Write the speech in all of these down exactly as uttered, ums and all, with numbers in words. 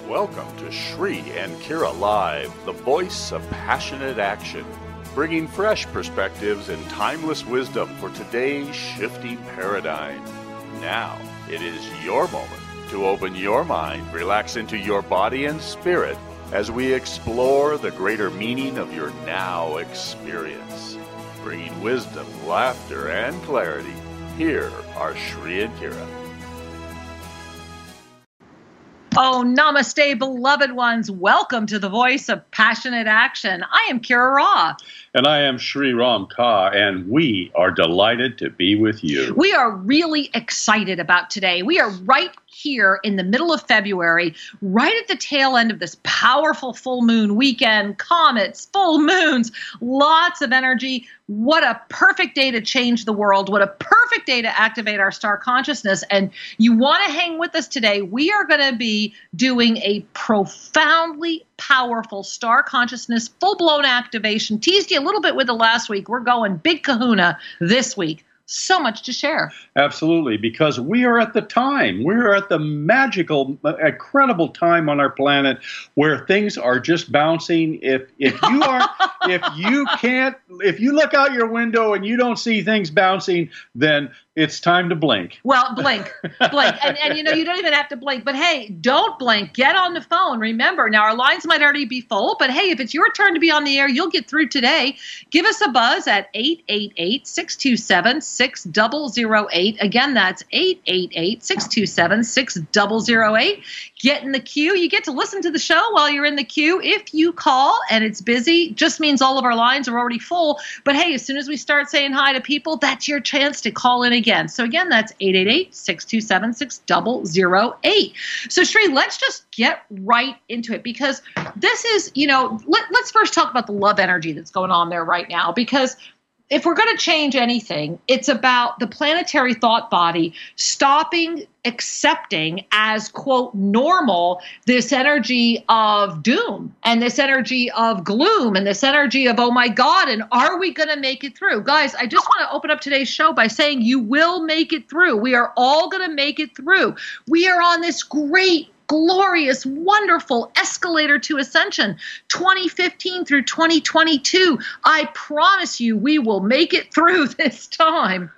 Welcome to Shri and Kira Live, the voice of passionate action, bringing fresh perspectives and timeless wisdom for today's shifting paradigm. Now, it is your moment to open your mind, relax into your body and spirit as we explore the greater meaning of your now experience. Bringing wisdom, laughter, and clarity, here are Shri and Kira. Oh, namaste, beloved ones. Welcome to the voice of passionate action. I am Kira Ra. And I am Shri Ram Ka, and we are delighted to be with you. We are really excited about today. We are right here in the middle of February, right at the tail end of this powerful full moon weekend, comets, full moons, lots of energy. What a perfect day to change the world. What a perfect day to activate our star consciousness. And you want to hang with us today. We are going to be doing a profoundly powerful star consciousness, full-blown activation. Teased you a little bit with the last week. We're going big kahuna this week. So much to share. Absolutely, because we are at the time, we're at the magical, incredible time on our planet where things are just bouncing. If if you are, if you can't, if you look out your window and you don't see things bouncing, then it's time to blink. Well, blink, blink. And, and, you know, you don't even have to blink. But, hey, don't blink. Get on the phone. Remember, now our lines might already be full. But, hey, if it's your turn to be on the air, you'll get through today. Give us a buzz at eight eight eight, six two seven, six zero zero eight. Again, that's eight eight eight, six two seven, six zero zero eight. Get in the queue. You get to listen to the show while you're in the queue. If you call and it's busy, just means all of our lines are already full. But, hey, as soon as we start saying hi to people, that's your chance to call in again. So again, that's eight eight eight, six two seven, six zero zero eight. So Shri, let's just get right into it because this is, you know, let, let's first talk about the love energy that's going on there right now, because if we're going to change anything, it's about the planetary thought body stopping accepting as, quote, normal this energy of doom and this energy of gloom and this energy of, oh, my God, and are we going to make it through? Guys, I just want to open up today's show by saying you will make it through. We are all going to make it through. We are on this great, glorious, wonderful escalator to ascension, twenty fifteen through twenty twenty-two. I promise you we will make it through this time.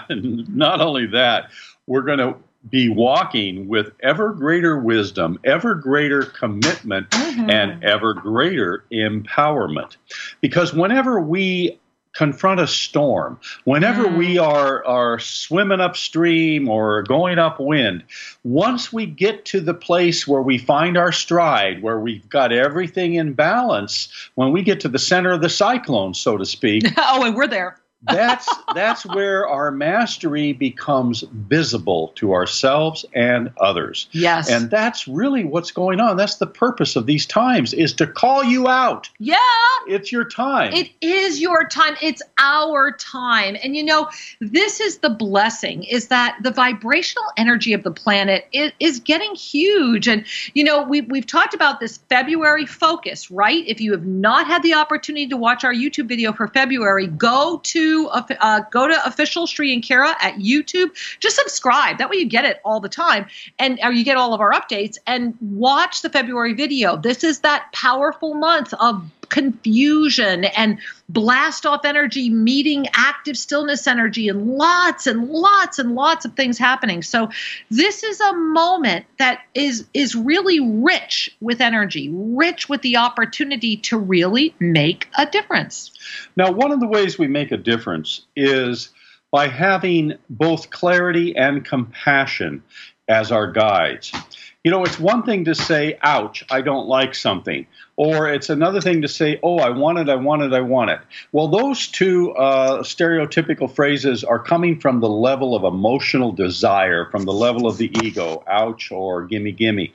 Not only that, we're going to be walking with ever greater wisdom, ever greater commitment, mm-hmm. and ever greater empowerment. Because whenever we confront a storm, whenever mm. we are, are swimming upstream or going upwind, once we get to the place where we find our stride, where we've got everything in balance, when we get to the center of the cyclone, so to speak. Oh, and we're there. that's that's where our mastery becomes visible to ourselves and others. Yes. And that's really what's going on. That's the purpose of these times, is to call you out. Yeah. It's your time. It is your time. It's our time. And, you know, this is the blessing, is that the vibrational energy of the planet is, is getting huge. And, you know, we, we've talked about this February focus, right? If you have not had the opportunity to watch our YouTube video for February, go to Uh, go to official Shri and Kira at YouTube. Just subscribe. That way you get it all the time, and or you get all of our updates. And watch the February video. This is that powerful month of confusion and blast off energy meeting active stillness energy, and lots and lots and lots of things happening. So this is a moment that is is really rich with energy, rich with the opportunity to really make a difference. Now, one of the ways we make a difference is by having both clarity and compassion as our guides. You know, it's one thing to say, ouch, I don't like something. Or it's another thing to say, oh, I want it, I want it, I want it. Well, those two uh, stereotypical phrases are coming from the level of emotional desire, from the level of the ego, ouch or gimme, gimme.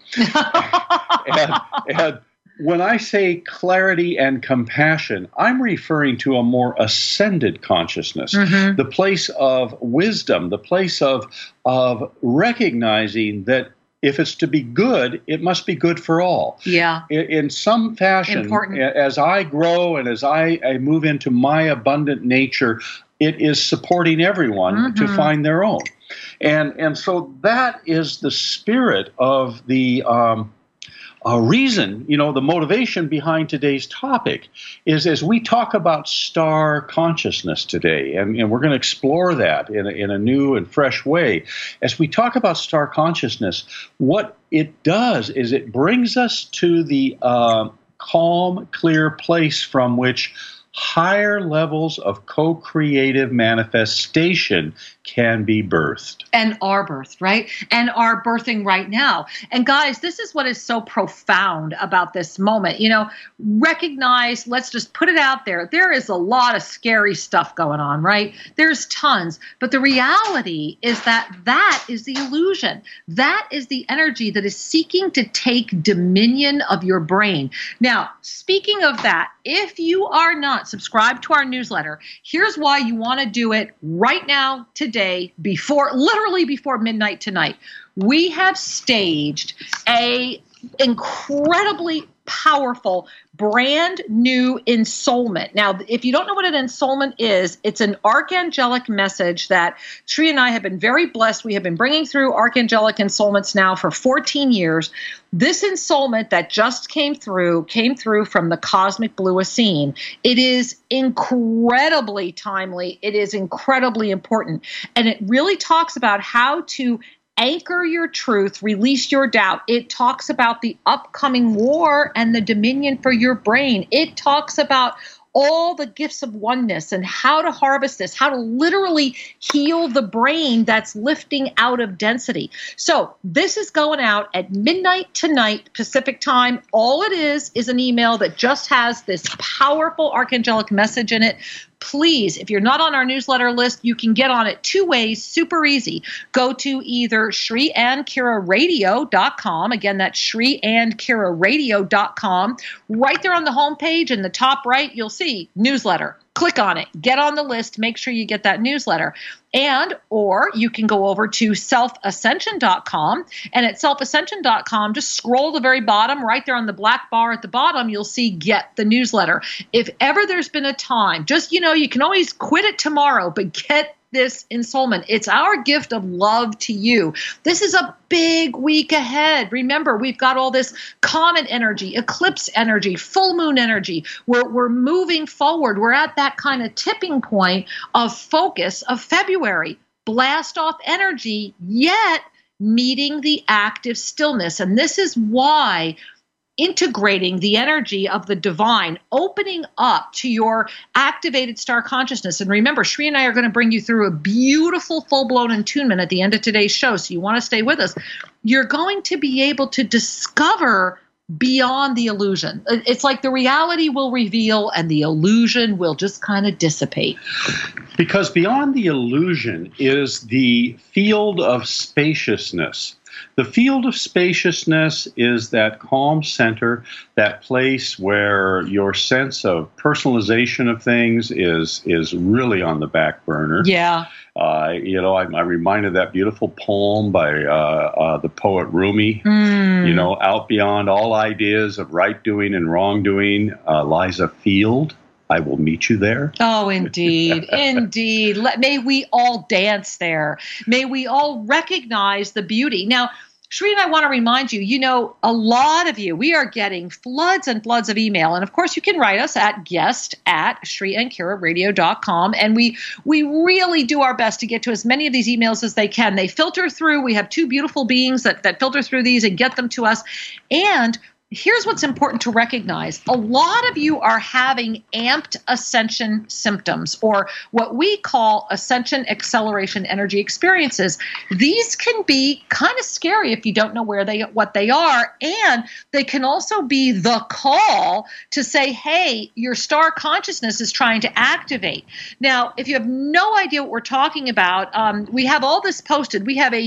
and, and when I say clarity and compassion, I'm referring to a more ascended consciousness, mm-hmm. the place of wisdom, the place of, of recognizing that if it's to be good, it must be good for all. Yeah. In, in some fashion, Important. As I grow and as I, I move into my abundant nature, it is supporting everyone mm-hmm. to find their own. And and so that is the spirit of the um, a reason, you know, the motivation behind today's topic is as we talk about star consciousness today, and, and we're going to explore that in a, in a new and fresh way. As we talk about star consciousness, what it does is it brings us to the uh, calm, clear place from which higher levels of co-creative manifestation can be birthed. And are birthed, right? And are birthing right now. And guys, this is what is so profound about this moment. You know, recognize, let's just put it out there. There is a lot of scary stuff going on, right? There's tons. But the reality is that that is the illusion. That is the energy that is seeking to take dominion of your brain. Now, speaking of that, if you are not subscribed to our newsletter, here's why you want to do it right now, today, before, literally before midnight tonight. We have staged a incredibly powerful, brand new ensoulment. Now, if you don't know what an ensoulment is, it's an archangelic message that Sri and I have been very blessed. We have been bringing through archangelic ensoulments now for fourteen years. This ensoulment that just came through, came through from the Cosmic Blue Essene. It is incredibly timely. It is incredibly important. And it really talks about how to anchor your truth, release your doubt. It talks about the upcoming war and the dominion for your brain. It talks about all the gifts of oneness and how to harvest this, how to literally heal the brain that's lifting out of density. So this is going out at midnight tonight, Pacific time. All it is is an email that just has this powerful archangelic message in it. Please, if you're not on our newsletter list, you can get on it two ways, super easy. Go to either Sri and Kira Radio dot com. Again, that's Sri and Kira Radio dot com. Right there on the homepage in the top right, you'll see newsletter. Click on it. Get on the list. Make sure you get that newsletter. And, or you can go over to self ascension dot com. And at self ascension dot com, just scroll to the very bottom, right there on the black bar at the bottom, you'll see get the newsletter. If ever there's been a time, just, you know, you can always quit it tomorrow, but get this ensoulment. It's our gift of love to you. This is a big week ahead. Remember, we've got all this comet energy, eclipse energy, full moon energy. We're, we're moving forward. We're at that kind of tipping point of focus of February. Blast off energy, yet meeting the active stillness. And this is why integrating the energy of the divine, opening up to your activated star consciousness. And remember, Sri and I are going to bring you through a beautiful full-blown attunement at the end of today's show, so you want to stay with us. You're going to be able to discover beyond the illusion. It's like the reality will reveal and the illusion will just kind of dissipate. Because beyond the illusion is the field of spaciousness. The field of spaciousness is that calm center, that place where your sense of personalization of things is is really on the back burner. Yeah. Uh, you know, I, I reminded that beautiful poem by uh, uh, the poet Rumi. Mm. You know, out beyond all ideas of right doing and wrongdoing uh, lies a field. I will meet you there. Oh, indeed. Indeed. Let, may we all dance there. May we all recognize the beauty. Now, Sri and I want to remind you, you know, a lot of you, we are getting floods and floods of email. And of course, you can write us at guest at Sri and Kira Radio dot com. And we we really do our best to get to as many of these emails as they can. They filter through. We have two beautiful beings that, that filter through these and get them to us. And here's what's important to recognize. A lot of you are having amped ascension symptoms, or what we call ascension acceleration energy experiences. These can be kind of scary if you don't know where they what they are, and they can also be the call to say, hey, your star consciousness is trying to activate. Now, if you have no idea what we're talking about, um, we have all this posted. We have a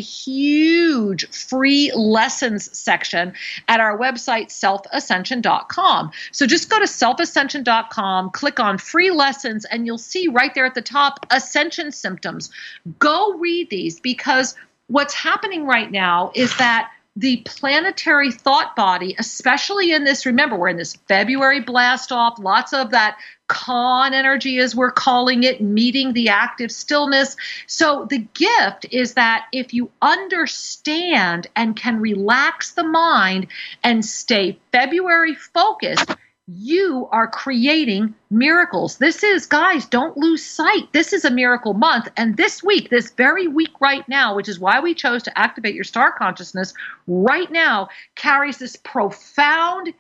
huge free lessons section at our website, self ascension dot com. So just go to self ascension dot com, click on free lessons, and you'll see right there at the top, ascension symptoms. Go read these, because what's happening right now is that the planetary thought body, especially in this, remember, we're in this February blast off, lots of that Khan energy, as we're calling it, meeting the active stillness. So the gift is that if you understand and can relax the mind and stay February focused, you are creating miracles. This is, guys, don't lose sight. This is a miracle month. And this week, this very week right now, which is why we chose to activate your star consciousness right now, carries this profound,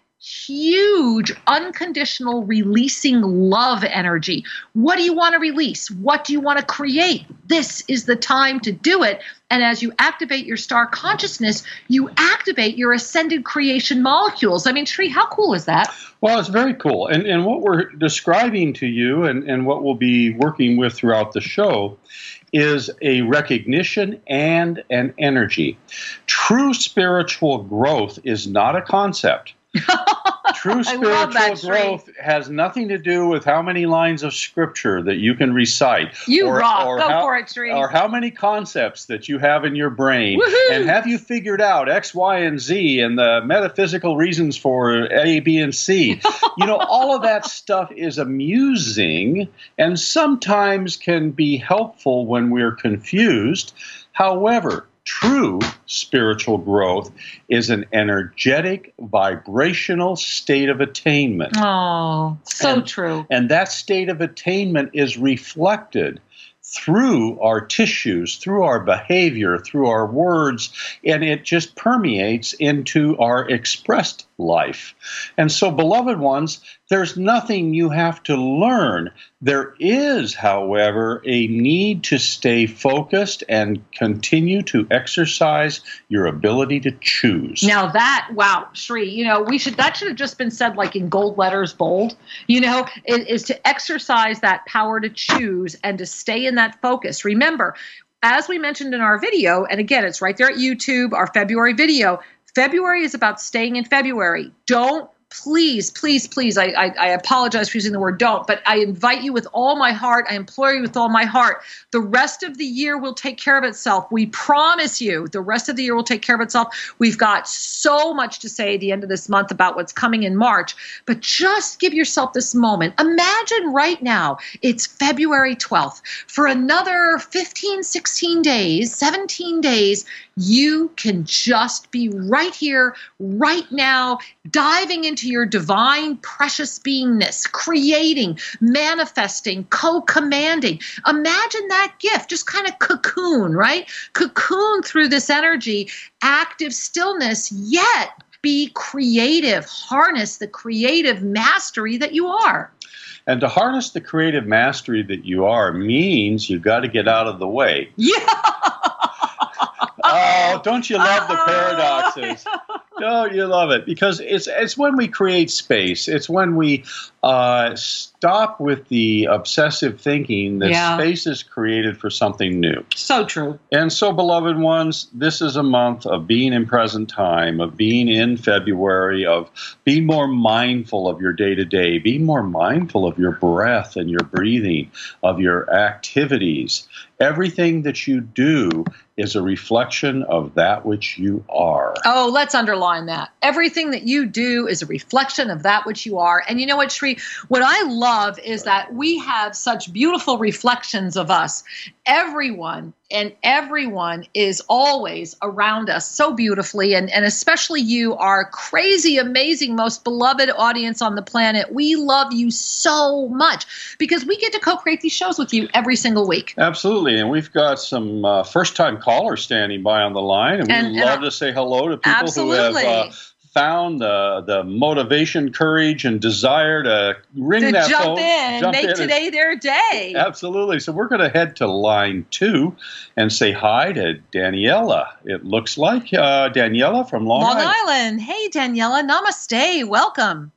huge, unconditional releasing love energy. What do you want to release? What do you want to create? This is the time to do it. And as you activate your star consciousness, you activate your ascended creation molecules. I mean, Sri, how cool is that? Well, it's very cool. And, and what we're describing to you and, and what we'll be working with throughout the show is a recognition and an energy. True spiritual growth is not a concept. True spiritual that, growth Sri. has nothing to do with how many lines of scripture that you can recite. You or, rock. or Go how, for it, Sri. Or how many concepts that you have in your brain. Woohoo! And have you figured out X, Y, and Z and the metaphysical reasons for A, B, and C? You know, all of that stuff is amusing and sometimes can be helpful when we're confused. However, true spiritual growth is an energetic, vibrational state of attainment. Oh, so and, true. And that state of attainment is reflected through our tissues, through our behavior, through our words, and it just permeates into our expressed life. And so, beloved ones, there's nothing you have to learn. There is, however, a need to stay focused and continue to exercise your ability to choose. Now that, wow, Sri, you know, we should, that should have just been said like in gold letters, bold, you know, it, is to exercise that power to choose and to stay in that focus. Remember, as we mentioned in our video, and again, it's right there at YouTube, our February video, February is about staying in February. Don't Please, please, please, I, I, I apologize for using the word don't, but I invite you with all my heart, I implore you with all my heart, the rest of the year will take care of itself. We promise you the rest of the year will take care of itself. We've got so much to say at the end of this month about what's coming in March, but just give yourself this moment. Imagine right now, it's February twelfth. For another fifteen, sixteen days, seventeen days, you can just be right here, right now, diving into your divine, precious beingness, creating, manifesting, co-commanding. Imagine that gift, just kind of cocoon, right? Cocoon through this energy, active stillness, yet be creative. Harness the creative mastery that you are. And to harness the creative mastery that you are means you've got to get out of the way. Yeah. Oh, don't you love the paradoxes? Don't you love it? Because it's it's when we create space. It's when we uh, stop with the obsessive thinking that Yeah. space is created for something new. So true. And so, beloved ones, this is a month of being in present time, of being in February, of being more mindful of your day-to-day, being more mindful of your breath and your breathing, of your activities. Everything that you do is a reflection of that which you are. Oh, let's underline that. Everything that you do is a reflection of that which you are. And you know what, Sri? What I love is that we have such beautiful reflections of us. Everyone and everyone is always around us so beautifully. And, and especially you, our crazy, amazing, most beloved audience on the planet. We love you so much because we get to co-create these shows with you every single week. Absolutely. And we've got some uh, first-time callers standing by on the line. And we'd And- love and- to say hello to people Absolutely. who have uh, found the, the motivation, courage, and desire to ring To that jump phone. in and jump make in and- today their day. Absolutely. So we're going to head to line two and say hi to Daniela. It looks like uh, Daniela from Long, Long Island. Island. Hey, Daniela. Namaste. Welcome.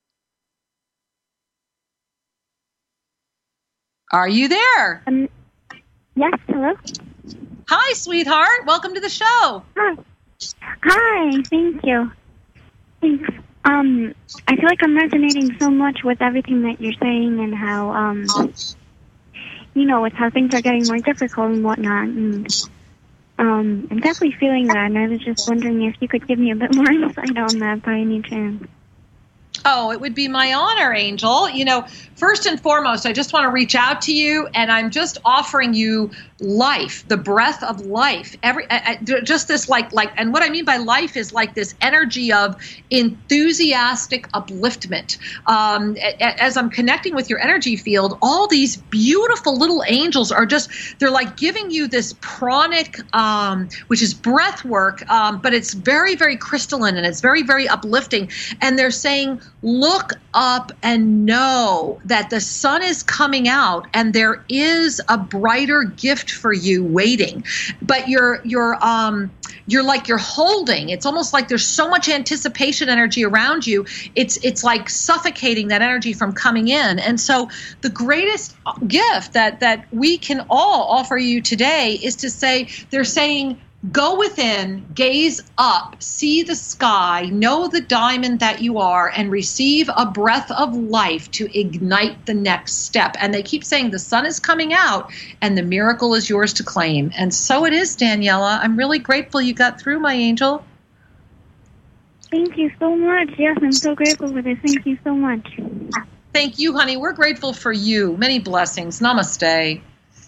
Are you there? Um, yes, hello? Hi, sweetheart. Welcome to the show. Hi. Hi, thank you. Thanks. Um, I feel like I'm resonating so much with everything that you're saying and how, um, you know, with how things are getting more difficult and whatnot. And um, I'm definitely feeling that, and I was just wondering if you could give me a bit more insight on that by any chance. Oh, it would be my honor, Angel. You know, first and foremost, I just want to reach out to you, and I'm just offering you life, the breath of life. Every uh, just this like like, and what I mean by life is like this energy of enthusiastic upliftment. Um, as I'm connecting with your energy field, all these beautiful little angels are just, they're like giving you this pranic, um, which is breath work, um, but it's very, very crystalline and it's very, very uplifting. And they're saying, look up and know that the sun is coming out and there is a brighter gift for you waiting. But you're you're um you're like you're holding. It's almost like there's so much anticipation energy around you. It's it's like suffocating that energy from coming in. And so the greatest gift that that we can all offer you today is to say, they're saying, go within, gaze up, see the sky, know the diamond that you are, and receive a breath of life to ignite the next step. And they keep saying the sun is coming out and the miracle is yours to claim. And so it is, Daniela. I'm really grateful you got through, my angel. Thank you so much. Yes, I'm so grateful for this. Thank you so much. Thank you, honey. We're grateful for you. Many blessings. Namaste.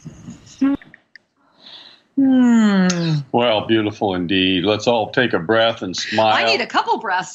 Hmm. Well, beautiful indeed. Let's all take a breath and smile. I need a couple breaths.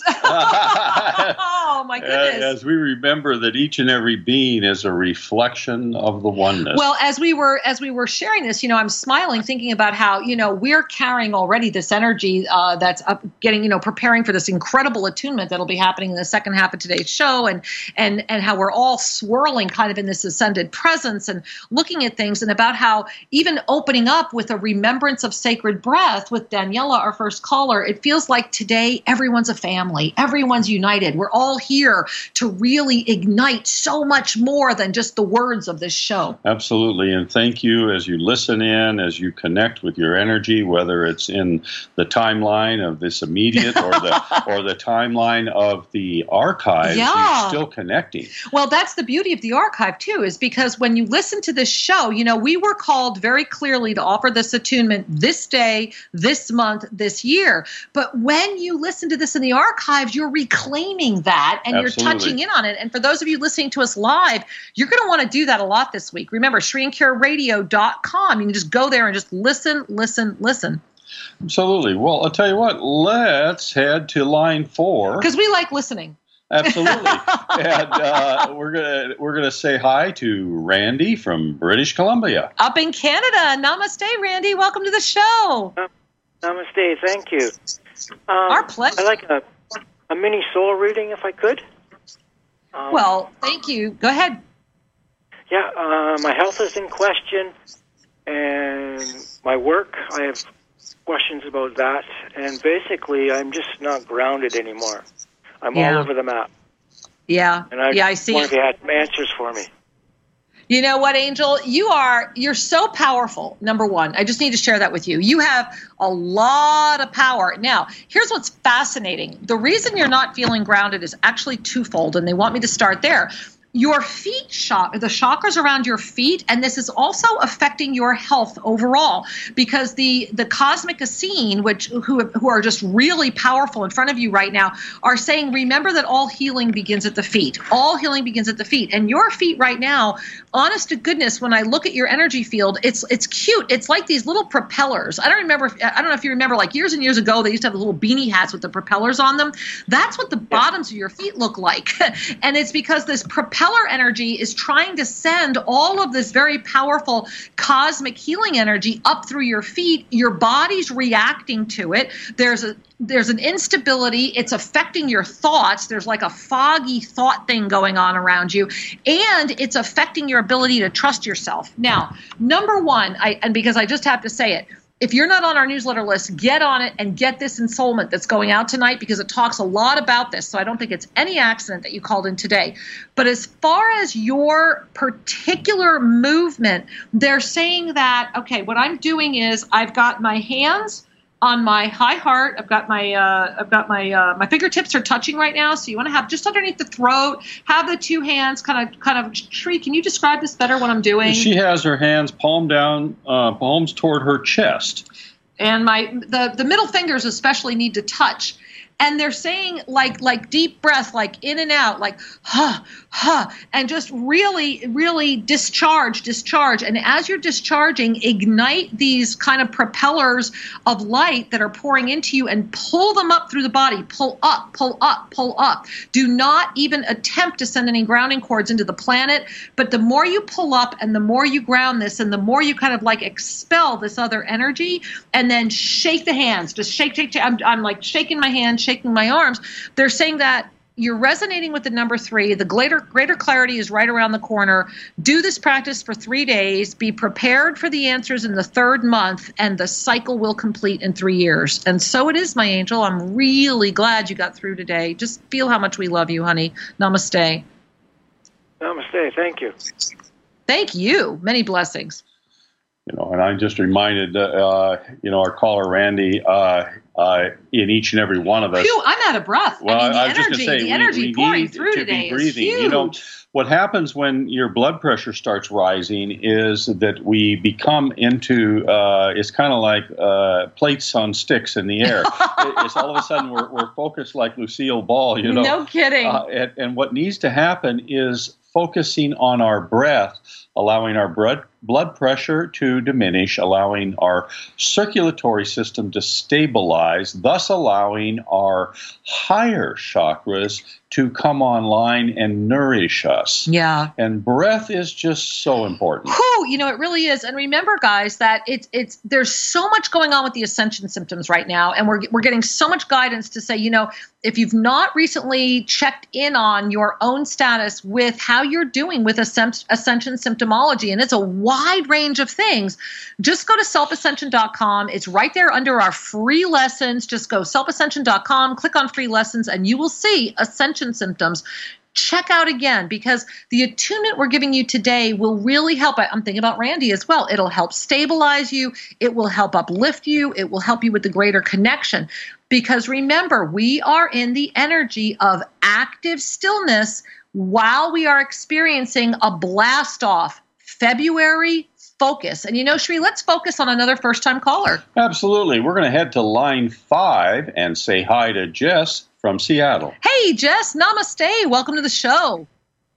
Oh, my goodness. As we remember that each and every being is a reflection of the oneness. Well, as we were as we were sharing this, you know, I'm smiling thinking about how, you know, we're carrying already this energy uh, that's up, getting, you know, preparing for this incredible attunement that'll be happening in the second half of today's show, and and and how we're all swirling kind of in this ascended presence and looking at things, and about how even opening up with a remembrance of sacred breath with Daniela, our first caller, it feels like today everyone's a family. Everyone's united. We're all here to really ignite so much more than just the words of this show. Absolutely. And thank you as you listen in, as you connect with your energy, whether it's in the timeline of this immediate or the or the timeline of the archives, Yeah. you're still connecting. Well, that's the beauty of the archive, too, is because when you listen to this show, you know, we were called very clearly to offer this attunement this day, this month, this year. But when you listen to this in the archives, you're reclaiming that and Absolutely. you're touching in on it. And for those of you listening to us live, you're going to want to do that a lot this week. Remember, Sri and Kira Radio dot com. You can just go there and just listen, listen, listen. Absolutely. Well, I'll tell you what, let's head to line four. Because we like listening. Absolutely. And uh, we're gonna we're gonna say hi to Randy from British Columbia. Up in Canada. Namaste, Randy. Welcome to the show. Uh, namaste. Thank you. Um, Our pleasure. I'd like a, a mini soul reading if I could. Um, Well, thank you. Go ahead. Yeah, uh, my health is in question, and my work, I have questions about that. And basically, I'm just not grounded anymore. I'm Yeah. all over the map. Yeah. And I yeah, I see wonder it. if you had some answers for me. You know what, Angel? You are, you're so powerful, number one. I just need to share that with you. You have a lot of power. Now, here's what's fascinating. The reason you're not feeling grounded is actually twofold, and they want me to start there. Your feet chakra, the chakras around your feet, and this is also affecting your health overall, because the the cosmic Essene, which who who are just really powerful in front of you right now, are saying, remember that all healing begins at the feet. All healing begins at the feet, and your feet right now, honest to goodness, when I look at your energy field, it's it's cute. It's like these little propellers. I don't remember. If, I don't know if you remember, like years and years ago, they used to have little beanie hats with the propellers on them. That's what the bottoms of your feet look like, and it's because this propeller energy is trying to send all of this very powerful cosmic healing energy up through your feet. Your body's reacting to it. There's a there's an instability. It's affecting your thoughts. There's like a foggy thought thing going on around you, and it's affecting your ability to trust yourself. Now, number one, I and because I just have to say it, if you're not on our newsletter list, get on it and get this ensoulment that's going out tonight, because it talks a lot about this. So I don't think it's any accident that you called in today. But as far as your particular movement, they're saying that, okay, what I'm doing is I've got my hands on my high heart. I've got my uh, I've got my uh, my fingertips are touching right now. So you want to have just underneath the throat, have the two hands kind of kind of. Shri, can you describe this better? What I'm doing? She has her hands palm down, uh, palms toward her chest. And my the the middle fingers especially need to touch. And they're saying like like deep breath, like in and out, like huh, huh, and just really, really discharge, discharge. And as you're discharging, ignite these kind of propellers of light that are pouring into you and pull them up through the body. Pull up, pull up, pull up. Do not even attempt to send any grounding cords into the planet. But the more you pull up and the more you ground this and the more you kind of like expel this other energy, and then shake the hands, just shake, shake, shake. I'm, I'm like shaking my hands, shaking my arms. They're saying that you're resonating with the number three. The greater, greater clarity is right around the corner. Do this practice for three days. Be prepared for the answers in the third month, and the cycle will complete in three years. And so it is, my angel. I'm really glad you got through today. Just feel how much we love you, honey. Namaste. Namaste. Thank you. Thank you. Many blessings. You know, and I'm just reminded, uh, you know, our caller Randy, uh, uh, in each and every one of us. Phew, I'm out of breath. Well, I mean, the I was energy, just going to say, the we, energy we pouring need through to today be breathing. is huge. You know, what happens when your blood pressure starts rising is that we become into, uh, it's kind of like uh, plates on sticks in the air. it, it's all of a sudden we're, we're focused like Lucille Ball, you know. No kidding. Uh, and, and what needs to happen is focusing on our breath, allowing our blood blood pressure to diminish, allowing our circulatory system to stabilize, thus allowing our higher chakras to come online and nourish us. Yeah. And breath is just so important. Whew, you know, it really is. And remember, guys, that it's it's there's so much going on with the ascension symptoms right now, and we're we're getting so much guidance to say, you know, if you've not recently checked in on your own status with how you're doing with ascension symptomology, and it's a wide range of things, just go to self ascension dot com. It's right there under our free lessons. Just go self ascension dot com, click on free lessons, and you will see ascension symptoms. Check out again, because the attunement we're giving you today will really help. I'm thinking about Randy as well. It'll help stabilize you. It will help uplift you. It will help you with the greater connection. Because remember, we are in the energy of active stillness while we are experiencing a blast off. February focus. And you know, Shri, let's focus on another first-time caller. Absolutely. We're going to head to line five and say hi to Jess from Seattle. Hey, Jess. Namaste. Welcome to the show.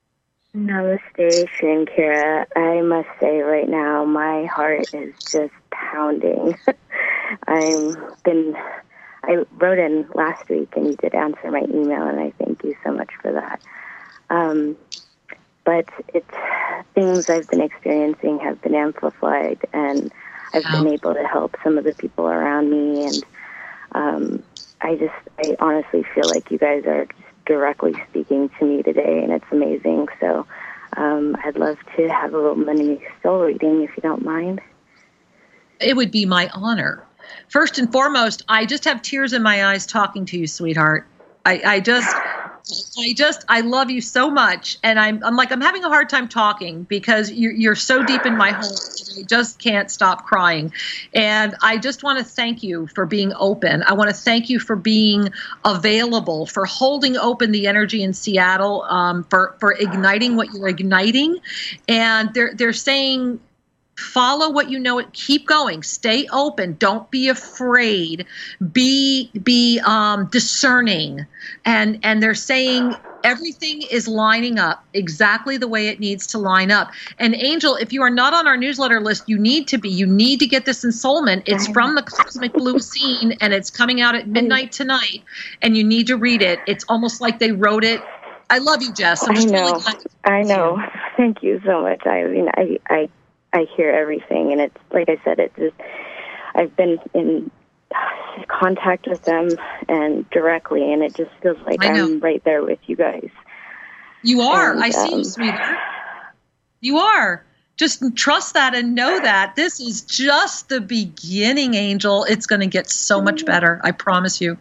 Namaste, Shri and Kira. I must say right now, my heart is just pounding. I've been, I wrote in last week and you did answer my email, and I thank you so much for that. Um, but it's things I've been experiencing have been amplified, and I've wow. been able to help some of the people around me. And um, I just, I honestly feel like you guys are just directly speaking to me today, and it's amazing. So um, I'd love to have a little mini soul reading, if you don't mind. It would be my honor. First and foremost, I just have tears in my eyes talking to you, sweetheart. I, I just, I just, I love you so much, and I'm, I'm like, I'm having a hard time talking because you're, you're so deep in my heart. I just can't stop crying, and I just want to thank you for being open. I want to thank you for being available, for holding open the energy in Seattle, um, for for igniting what you're igniting, and they're they're saying, follow what you know. Keep going. Stay open. Don't be afraid. Be be um, discerning. And and they're saying everything is lining up exactly the way it needs to line up. And Angel, if you are not on our newsletter list, you need to be. You need to get this ensoulment. It's from the Cosmic Blue Scene, and it's coming out at midnight tonight. And you need to read it. It's almost like they wrote it. I love you, Jess. I'm just I know. Really glad I know. You. Thank you so much. I mean, I I. I hear everything, and it's like I said, it's just, I've been in contact with them and directly, and it just feels like I'm right there with you guys. You are. And, I see um, you, sweetheart. You are. Just trust that and know that this is just the beginning, Angel. It's going to get so much better. I promise you.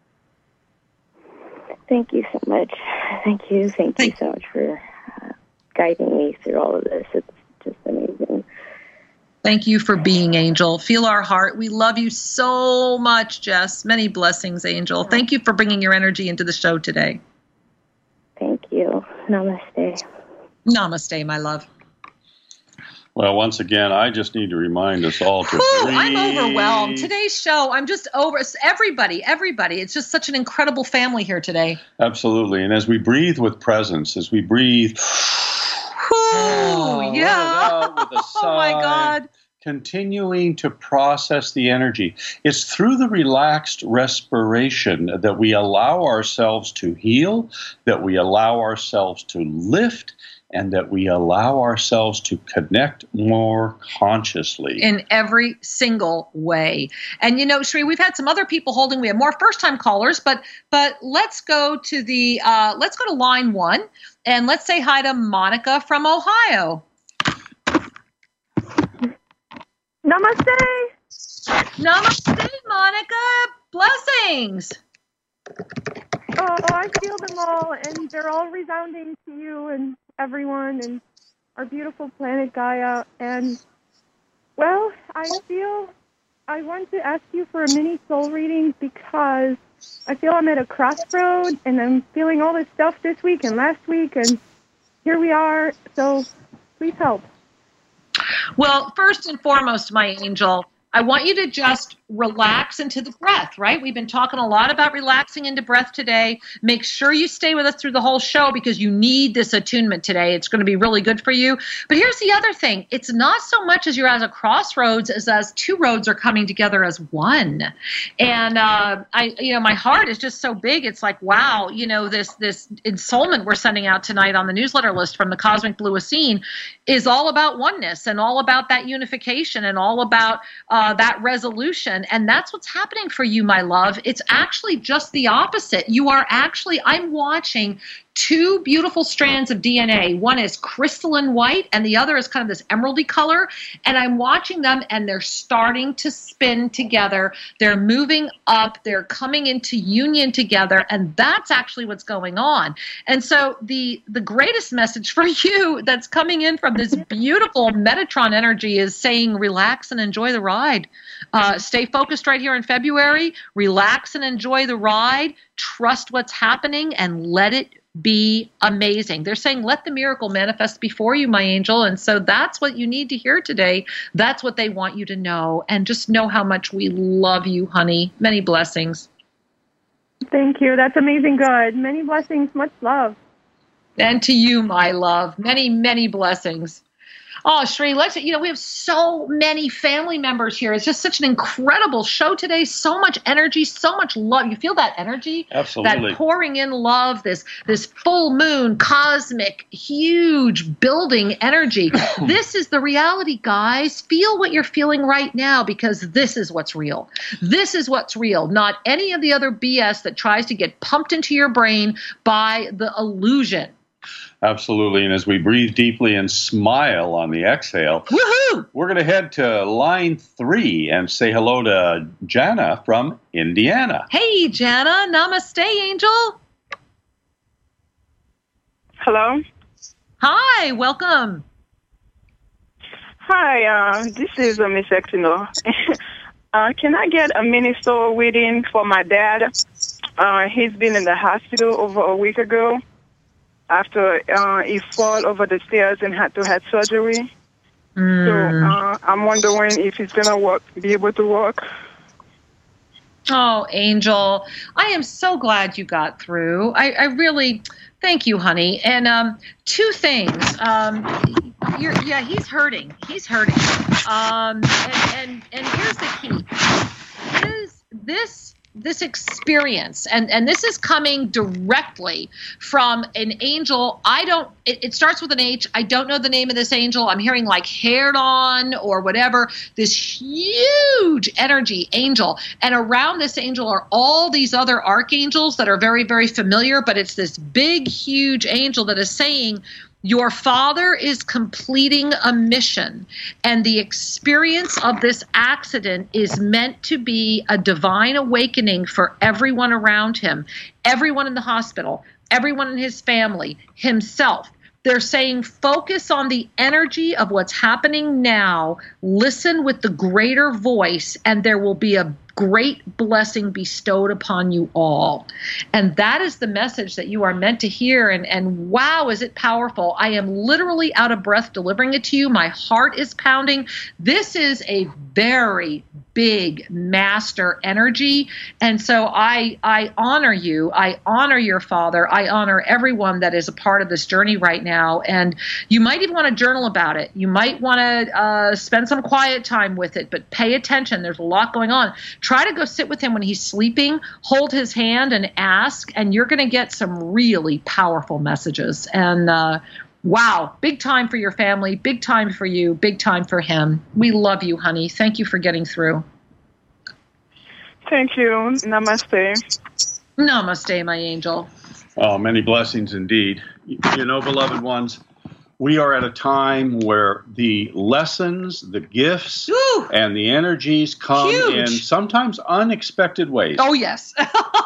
Thank you so much. Thank you. Thank, Thank you so much for uh, guiding me through all of this. It's just amazing. Thank you for being, Angel. Feel our heart. We love you so much, Jess. Many blessings, Angel. Thank you for bringing your energy into the show today. Thank you. Namaste. Namaste, my love. Well, once again, I just need to remind us all to Whew, breathe. I'm overwhelmed. Today's show, I'm just over. Everybody, everybody. It's just such an incredible family here today. Absolutely. And as we breathe with presence, as we breathe, oh, yeah. With a sigh, oh, my God. Continuing to process the energy. It's through the relaxed respiration that we allow ourselves to heal, that we allow ourselves to lift, and that we allow ourselves to connect more consciously. In every single way. And, you know, Sri, we've had some other people holding. We have more first-time callers, but but let's go to the, uh, let's go to line one, and let's say hi to Monica from Ohio. Namaste. Namaste, Monica. Blessings. Oh, I feel them all, and they're all resounding to you and everyone and our beautiful planet Gaia. And, well, I feel I want to ask you for a mini soul reading because I feel I'm at a crossroad, and I'm feeling all this stuff this week and last week, and here we are. So please help. Well, first and foremost, my angel, I want you to just relax into the breath, right? We've been talking a lot about relaxing into breath today. Make sure you stay with us through the whole show because you need this attunement today. It's going to be really good for you. But here's the other thing. It's not so much as you're at a crossroads as as two roads are coming together as one. And uh, I, you know, my heart is just so big. It's like, wow, you know, this this ensoulment we're sending out tonight on the newsletter list from the Cosmic Blue Essene is all about oneness and all about that unification and all about uh, that resolution. And that's what's happening for you, my love. It's actually just the opposite. You are actually, I'm watching two beautiful strands of D N A. One is crystalline white and the other is kind of this emeraldy color. And I'm watching them and they're starting to spin together. They're moving up. They're coming into union together. And that's actually what's going on. And so the, the greatest message for you that's coming in from this beautiful Metatron energy is saying, relax and enjoy the ride. Uh, stay focused right here in February. Relax and enjoy the ride. Trust what's happening and let it be amazing. They're saying, let the miracle manifest before you, my angel. And so that's what you need to hear today. That's what they want you to know. And just know how much we love you, honey. Many blessings. Thank you. That's amazing good. Many blessings. Much love. And to you, my love. Many, many blessings. Oh, Sri, let's, you know, we have so many family members here. It's just such an incredible show today. So much energy, so much love. You feel that energy? Absolutely. That pouring in love, this, this full moon, cosmic, huge building energy. This is the reality, guys. Feel what you're feeling right now because this is what's real. This is what's real, not any of the other B S that tries to get pumped into your brain by the illusion. Absolutely. And as we breathe deeply and smile on the exhale, woohoo! We're going to head to line three and say hello to Jana from Indiana. Hey, Jana. Namaste, angel. Hello. Hi. Welcome. Hi. Uh, this is uh, Miss Exino. uh, can I get a mini soul reading for my dad? Uh, he's been in the hospital over a week ago. After uh, he fell over the stairs and had to have surgery. Mm. So uh, I'm wondering if he's going to work, be able to work. Oh, Angel, I am so glad you got through. I, I really, thank you, honey. And um, two things. Um, you're, yeah, he's hurting. He's hurting. Um, and, and, and here's the key. Is this... This experience, and, and this is coming directly from an angel. I don't, it, it starts with an H. I don't know the name of this angel. I'm hearing like haired on or whatever, this huge energy angel. And around this angel are all these other archangels that are very, very familiar, but it's this big, huge angel that is saying, your father is completing a mission, and the experience of this accident is meant to be a divine awakening for everyone around him, everyone in the hospital, everyone in his family, himself. They're saying focus on the energy of what's happening now, listen with the greater voice, and there will be a great blessing bestowed upon you all. And that is the message that you are meant to hear. And, and wow, is it powerful. I am literally out of breath delivering it to you. My heart is pounding. This is a very big master energy. And so I, I honor you. I honor your father. I honor everyone that is a part of this journey right now. And you might even want to journal about it. You might want to uh, spend some quiet time with it, but pay attention. There's a lot going on. Try to go sit with him when he's sleeping, hold his hand and ask, and you're going to get some really powerful messages. And uh, wow, big time for your family, big time for you, big time for him. We love you, honey. Thank you for getting through. Thank you. Namaste. Namaste, my angel. Oh, many blessings indeed. You know, beloved ones, we are at a time where the lessons, the gifts, Ooh, and the energies come huge. in sometimes unexpected ways. Oh, yes.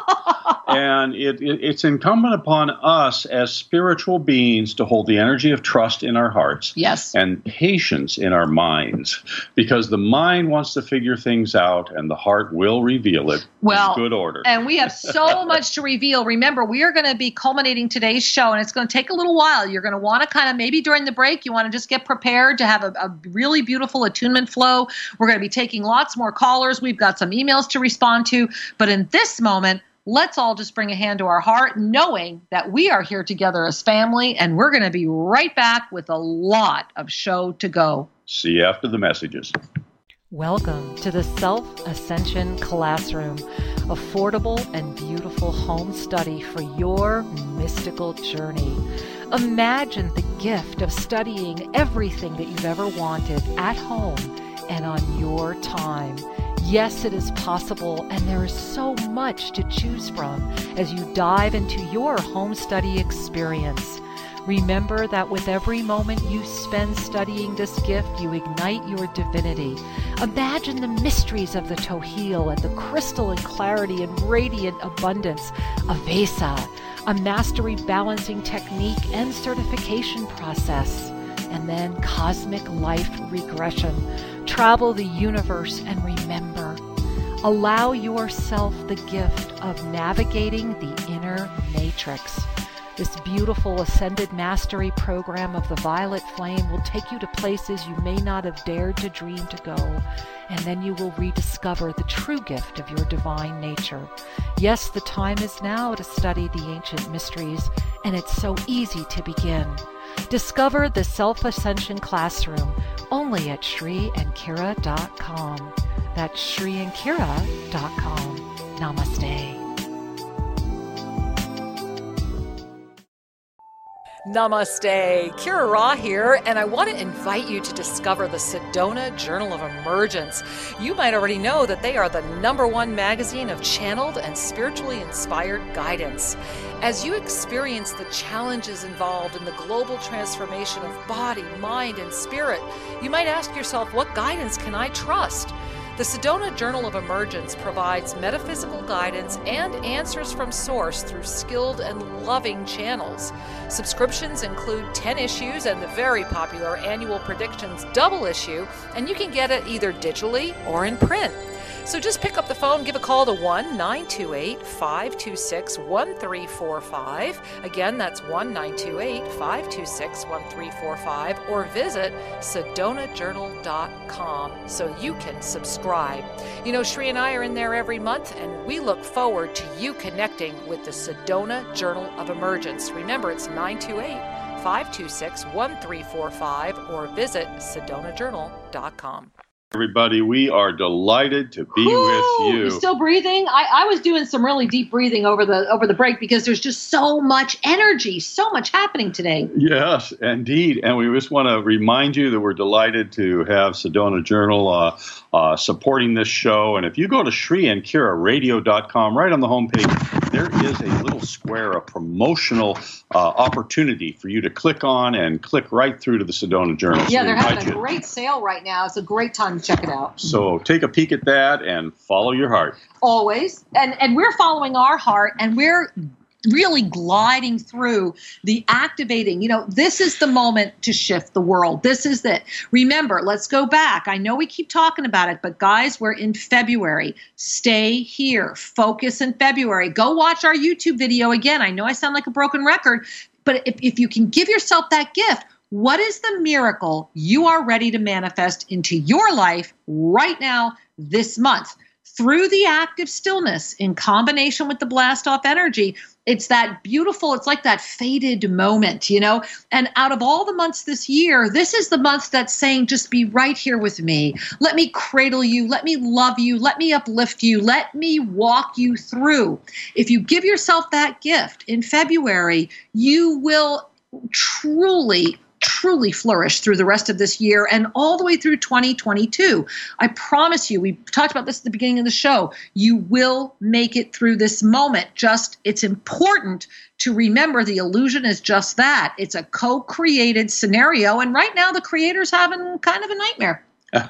And it, it, it's incumbent upon us as spiritual beings to hold the energy of trust in our hearts. Yes. And patience in our minds, because the mind wants to figure things out and the heart will reveal it well, in good order. And we have so much to reveal. Remember, we are going to be culminating today's show, and it's going to take a little while. You're going to want to kind of, maybe during the break, you want to just get prepared to have a, a really beautiful attunement flow. We're going to be taking lots more callers. We've got some emails to respond to. But in this moment, let's all just bring a hand to our heart, knowing that we are here together as family, and we're going to be right back with a lot of show to go. See you after the messages. Welcome to the Self-Ascension Classroom, affordable and beautiful home study for your mystical journey. Imagine the gift of studying everything that you've ever wanted at home and on your time. Yes, it is possible, and there is so much to choose from as you dive into your home study experience. Remember that with every moment you spend studying this gift, you ignite your divinity. Imagine the mysteries of the Tohil and the crystalline clarity and radiant abundance of Vesa, a mastery balancing technique and certification process, and then cosmic life regression. Travel the universe and remember. Allow yourself the gift of navigating the inner matrix. This beautiful Ascended Mastery program of the Violet Flame will take you to places you may not have dared to dream to go, and then you will rediscover the true gift of your divine nature. Yes, the time is now to study the ancient mysteries, and it's so easy to begin. Discover the Self-Ascension Classroom only at Shri and Kira dot com. That's Shri and Kira dot com. Namaste. Namaste, Kira Ra here, and I want to invite you to discover the Sedona Journal of Emergence. You might already know that they are the number one magazine of channeled and spiritually inspired guidance. As you experience the challenges involved in the global transformation of body, mind, and spirit, you might ask yourself, what guidance can I trust? The Sedona Journal of Emergence provides metaphysical guidance and answers from source through skilled and loving channels. Subscriptions include ten issues and the very popular Annual Predictions double issue, and you can get it either digitally or in print. So just pick up the phone, give a call to one nine two eight, five two six, one three four five. Again, that's one nine two eight, five two six, one three four five, or visit sedona journal dot com so you can subscribe. You know, Shri and I are in there every month, and we look forward to you connecting with the Sedona Journal of Emergence. Remember, it's nine two eight, five two six, one three four five, or visit sedona journal dot com. Everybody, we are delighted to be Ooh, with you. You still breathing? I, I was doing some really deep breathing over the over the break because there's just so much energy, so much happening today. Yes, indeed. And we just want to remind you that we're delighted to have Sedona Journal uh, uh, supporting this show. And if you go to Shri and Kira radio dot com, right on the homepage, there is a little square, a promotional uh, opportunity for you to click on and click right through to the Sedona Journal. Yeah, so they're having a you. great sale right now. It's a great time to check it out. So take a peek at that and follow your heart. Always. And and we're following our heart, and we're really gliding through the activating. You know, this is the moment to shift the world. This is it. Remember, let's go back. I know we keep talking about it, but guys, we're in February. Stay here. Focus in February. Go watch our YouTube video again. I know I sound like a broken record, but if, if you can give yourself that gift, what is the miracle you are ready to manifest into your life right now, this month? Through the active stillness in combination with the blast off energy, it's that beautiful, it's like that faded moment, you know? And out of all the months this year, this is the month that's saying, just be right here with me. Let me cradle you. Let me love you. Let me uplift you. Let me walk you through. If you give yourself that gift in February, you will truly truly flourish through the rest of this year and all the way through twenty twenty-two. I promise you, we talked about this at the beginning of the show, you will make it through this moment. Just, it's important to remember the illusion is just that. It's a co-created scenario. And right now the creator's having kind of a nightmare.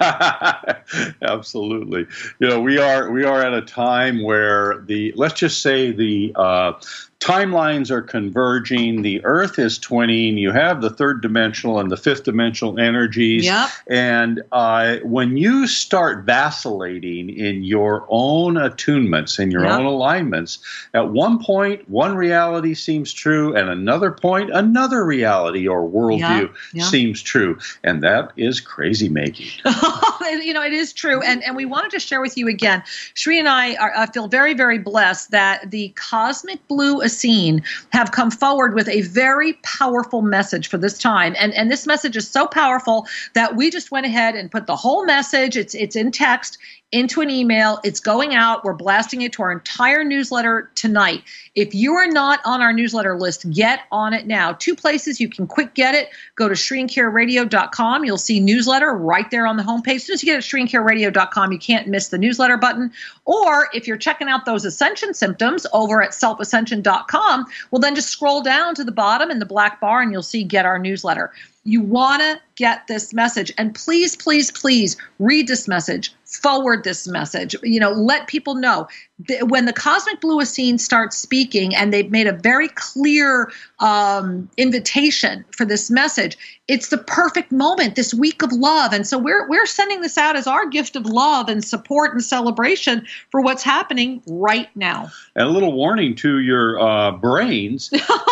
Absolutely. You know, we are we are at a time where the, let's just say the uh, timelines are converging. The Earth is twinning. You have the third dimensional and the fifth dimensional energies. Yep. And uh, when you start vacillating in your own attunements, in your Yep. own alignments, at one point, one reality seems true, and another point, another reality or worldview Yep. Yep. seems true. And that is crazy making. You know, it is true. And and we wanted to share with you again, Sri and I are, I feel very, very blessed that the Cosmic Blue Essene have come forward with a very powerful message for this time. And and this message is so powerful that we just went ahead and put the whole message, it's it's in text, into an email. It's going out. We're blasting it to our entire newsletter tonight. If you are not on our newsletter list, get on it now. Two places you can quick get it. Go to Sri and Kira Radio dot com. You'll see newsletter right there on the homepage. As soon as you get at Sri and Kira Radio dot com, you can't miss the newsletter button. Or if you're checking out those ascension symptoms over at self ascension dot com, well, then just scroll down to the bottom in the black bar and you'll see Get Our Newsletter. You want to get this message. And please, please, please read this message. Forward this message. You know, let people know. When the Cosmic Blue Essene starts speaking, and they've made a very clear um, invitation for this message, it's the perfect moment, this week of love. And so we're we're sending this out as our gift of love and support and celebration for what's happening right now. And a little warning to your uh, brains.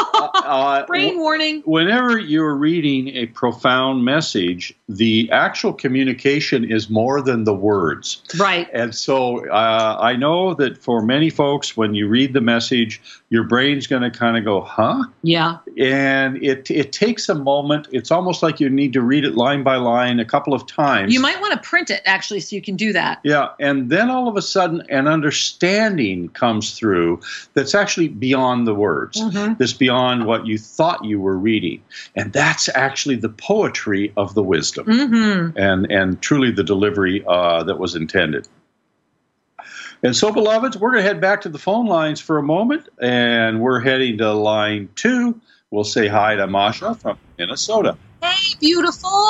uh, Brain warning. Whenever you're reading a profound message, the actual communication is more than the words. Right. And so uh, I know that for many folks, when you read the message, your brain's going to kind of go, huh? Yeah. And it it takes a moment. It's almost like you need to read it line by line a couple of times. You might want to print it, actually, so you can do that. Yeah, and then all of a sudden an understanding comes through that's actually beyond the words. Mm-hmm. That's beyond what you thought you were reading. And that's actually the poetry of the wisdom Mm-hmm. and, and truly the delivery uh, that was intended. And so, beloveds, we're going to head back to the phone lines for a moment, and we're heading to line two. We'll say hi to Masha from Minnesota. Hey, beautiful.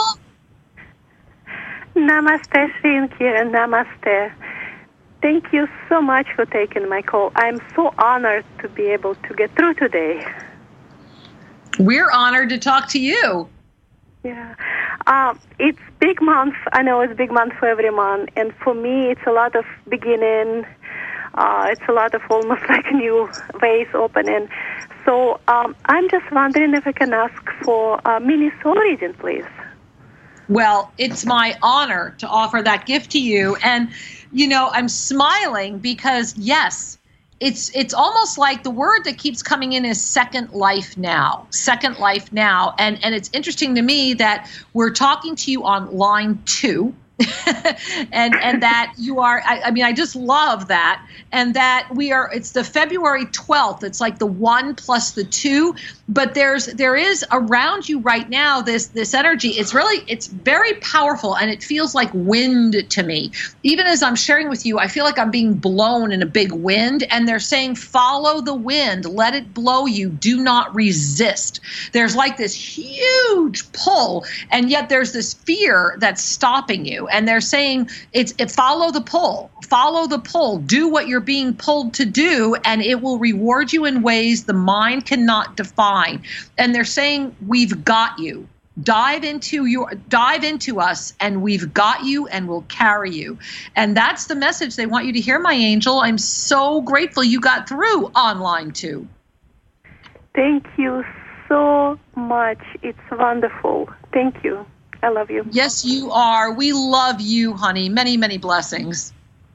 Namaste, Sri and Kira. Namaste. Thank you so much for taking my call. I'm so honored to be able to get through today. We're honored to talk to you. Yeah. Um, it's big month. I know it's big month for everyone. And for me, it's a lot of beginning. Uh, it's a lot of almost like new ways opening. So um, I'm just wondering if I can ask for a mini soul reading, please. Well, it's my honor to offer that gift to you. And, you know, I'm smiling because, yes, it's it's almost like the word that keeps coming in is second life now, second life now. And, and it's interesting to me that we're talking to you on line two. and and that you are, I, I mean, I just love that. And that we are, it's the February twelfth. It's like the one plus the two. But there's there is around you right now this this energy. It's really, it's very powerful, and it feels like wind to me. Even as I'm sharing with you, I feel like I'm being blown in a big wind, and they're saying, follow the wind, let it blow you, do not resist. There's like this huge pull, and yet there's this fear that's stopping you. you. And they're saying it's it, follow the pull, follow the pull, do what you're being pulled to do, and it will reward you in ways the mind cannot define. And they're saying, we've got you. Dive into your dive into us, and we've got you, and we'll carry you. And that's the message they want you to hear, my angel. I'm so grateful you got through online too. Thank you so much. It's wonderful. Thank you. I love you. Yes, you are. We love you, honey. Many, many blessings.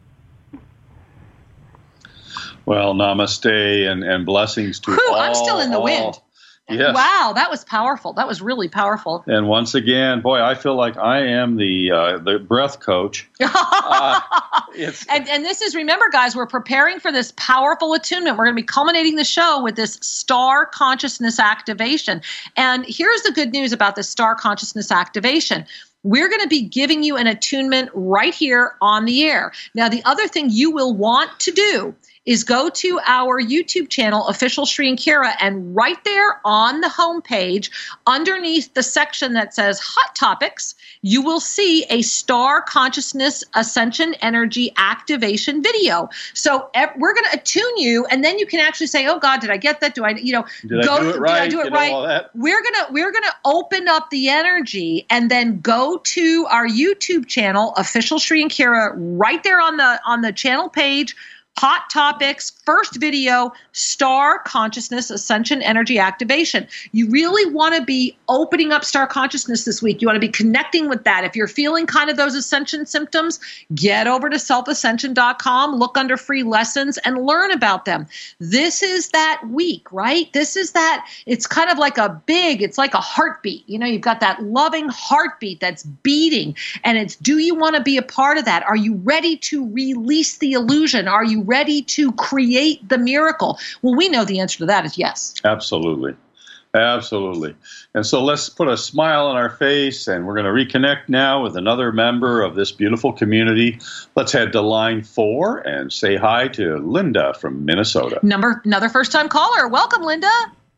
Well, namaste and, and blessings to Whew, all. I'm still in the all. wind. Yes. Wow, that was powerful. That was really powerful. And once again, boy, I feel like I am the uh, the breath coach. Uh, it's, and, and this is, remember, guys, we're preparing for this powerful attunement. We're going to be culminating the show with this star consciousness activation. And here's the good news about this star consciousness activation. We're going to be giving you an attunement right here on the air. Now, the other thing you will want to do is go to our YouTube channel, Official Sri and Kira, and right there on the homepage, underneath the section that says Hot Topics, you will see a Star Consciousness Ascension Energy Activation video. So ev- we're going to attune you, and then you can actually say, "Oh God, did I get that? Do I, you know, did go? I do it right? Did I do it you know, right?" all that? We're gonna we're gonna open up the energy, and then go to our YouTube channel, Official Sri and Kira, right there on the on the channel page. Hot Topics, first video, Star Consciousness Ascension Energy Activation. You really want to be opening up Star Consciousness this week. You want to be connecting with that. If you're feeling kind of those ascension symptoms, get over to self ascension dot com, look under free lessons, and learn about them. This is that week, right? This is that, it's kind of like a big, it's like a heartbeat. You know, you've got that loving heartbeat that's beating, and it's, do you want to be a part of that? Are you ready to release the illusion? Are you ready to create the miracle? Well, we know the answer to that is yes. Absolutely. Absolutely. And so let's put a smile on our face, and we're going to reconnect now with another member of this beautiful community. Let's head to line four and say hi to Linda from Minnesota. Number another first-time caller. Welcome, Linda.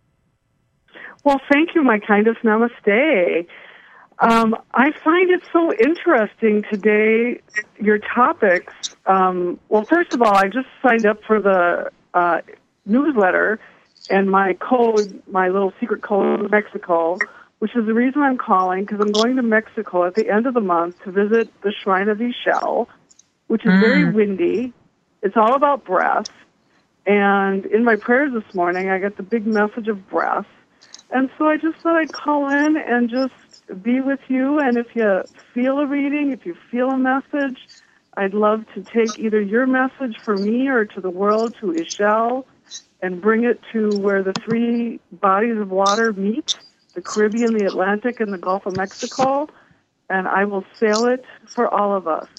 Well, thank you, my kindest. Namaste. Um, I find it so interesting today, your topics. Um, well, first of all, I just signed up for the uh, newsletter, and my code, my little secret code is Mexico, which is the reason I'm calling, because I'm going to Mexico at the end of the month to visit the Shrine of Ixchel, which is mm. very windy. It's all about breath. And in my prayers this morning, I got the big message of breath. And so I just thought I'd call in and just be with you, and if you feel a reading, if you feel a message, I'd love to take either your message for me or to the world, to Ixchel, and bring it to where the three bodies of water meet, the Caribbean, the Atlantic, and the Gulf of Mexico, and I will sail it for all of us.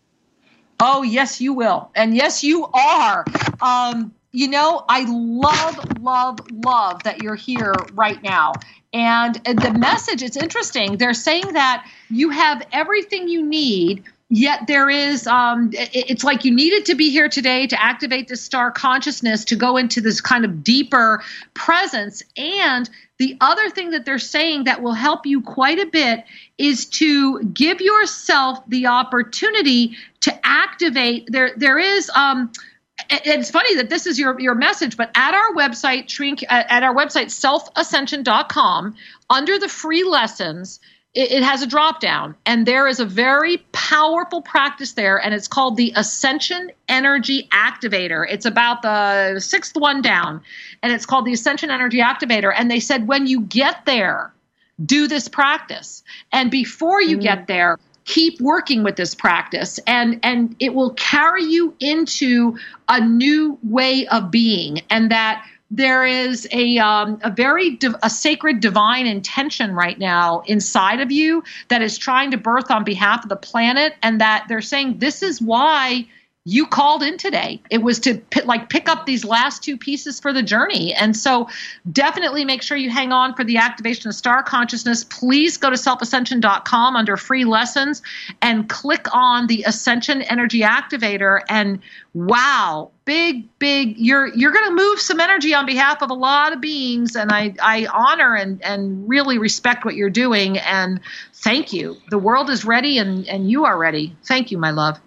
Oh, yes, you will. And yes, you are. Um, you know, I love, love, love that you're here right now. And the message, it's interesting. They're saying that you have everything you need, yet there is, um, it's like you needed to be here today to activate this star consciousness, to go into this kind of deeper presence. And the other thing that they're saying that will help you quite a bit is to give yourself the opportunity to activate. There, there is, um, it's funny that this is your, your message, but at our website, shrink, at our website, self ascension dot com, under the free lessons, it, it has a drop down, and there is a very powerful practice there, and it's called the Ascension Energy Activator. It's about the sixth one down, and it's called the Ascension Energy Activator. And they said, when you get there, do this practice. And before you mm. get there, keep working with this practice, and, and it will carry you into a new way of being, and that there is a um, a very div- a sacred divine intention right now inside of you that is trying to birth on behalf of the planet, and that they're saying this is why you called in today. It was to p- like pick up these last two pieces for the journey. And so definitely make sure you hang on for the activation of star consciousness. Please go to self ascension dot com under free lessons and click on the Ascension Energy Activator. And wow, big, big, you're you're going to move some energy on behalf of a lot of beings. And I, I honor and, and really respect what you're doing. And thank you. The world is ready and, and you are ready. Thank you, my love.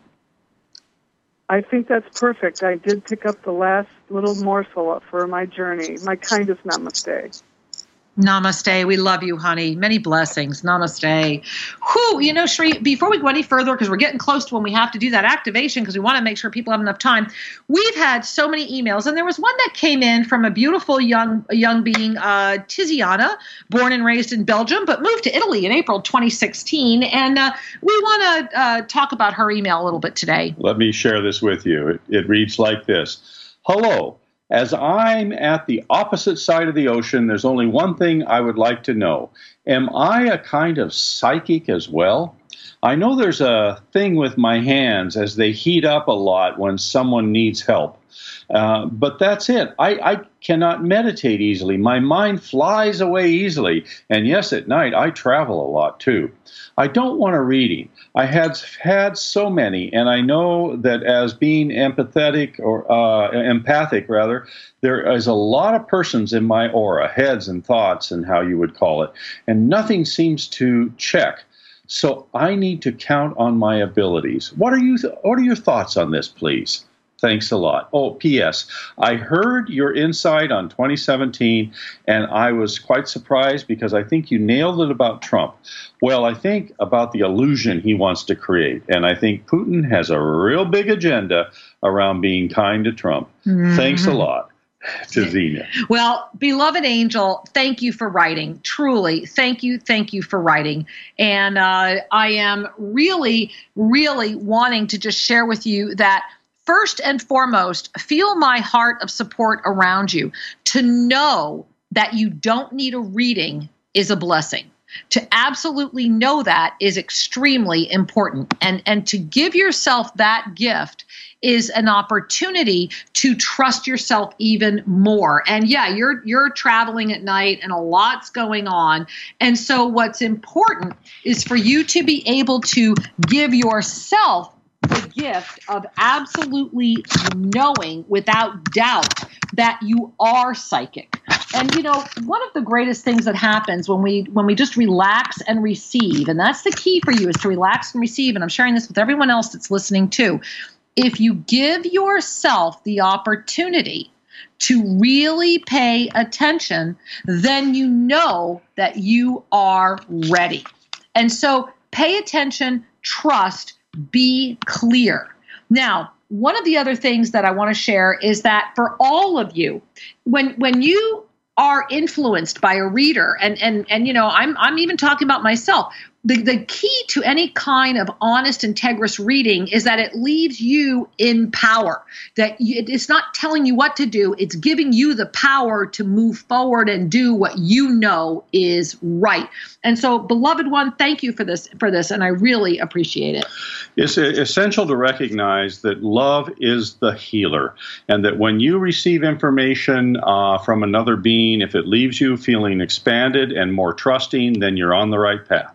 I think that's perfect. I did pick up the last little morsel for my journey. My kindest namaste. Namaste. We love you, honey. Many blessings. Namaste. Whew, you know, Shri, before we go any further, because we're getting close to when we have to do that activation, because we want to make sure people have enough time. We've had so many emails, and there was one that came in from a beautiful young young being, uh, Tiziana, born and raised in Belgium, but moved to Italy in April twenty sixteen. And uh, we want to uh, talk about her email a little bit today. Let me share this with you. It, it reads like this. Hello. As I'm at the opposite side of the ocean, there's only one thing I would like to know. Am I a kind of psychic as well? I know there's a thing with my hands as they heat up a lot when someone needs help. Uh, but that's it. I, I cannot meditate easily. My mind flies away easily. And yes, at night, I travel a lot too. I don't want a reading. I had had so many, and I know that as being empathetic or uh, empathic, rather, there is a lot of persons in my aura, heads and thoughts, and how you would call it, and nothing seems to check. So I need to count on my abilities. What are you? Th- what are your thoughts on this, please? Thanks a lot. Oh, P S. I heard your insight on twenty seventeen, and I was quite surprised because I think you nailed it about Trump. Well, I think about the illusion he wants to create, and I think Putin has a real big agenda around being kind to Trump. Mm-hmm. Thanks a lot. To Zena. Well, beloved angel, thank you for writing. Truly, thank you, thank you for writing. And uh, I am really, really wanting to just share with you that first and foremost, feel my heart of support around you. To know that you don't need a reading is a blessing. To absolutely know that is extremely important. And, and to give yourself that gift is an opportunity to trust yourself even more. And yeah, you're you're traveling at night and a lot's going on. And so what's important is for you to be able to give yourself the gift of absolutely knowing without doubt that you are psychic. And, you know, one of the greatest things that happens when we when we just relax and receive, and that's the key for you, is to relax and receive, and I'm sharing this with everyone else that's listening too. If you give yourself the opportunity to really pay attention, then you know that you are ready. And so pay attention, trust, be clear. Now, one of the other things that I want to share is that for all of you, when when you are influenced by a reader, and and and you know, I'm I'm even talking about myself. The, the key to any kind of honest, integrous reading is that it leaves you in power, that you, it's not telling you what to do. It's giving you the power to move forward and do what you know is right. And so, beloved one, thank you for this, for this, and I really appreciate it. It's essential to recognize that love is the healer, and that when you receive information uh, from another being, if it leaves you feeling expanded and more trusting, then you're on the right path.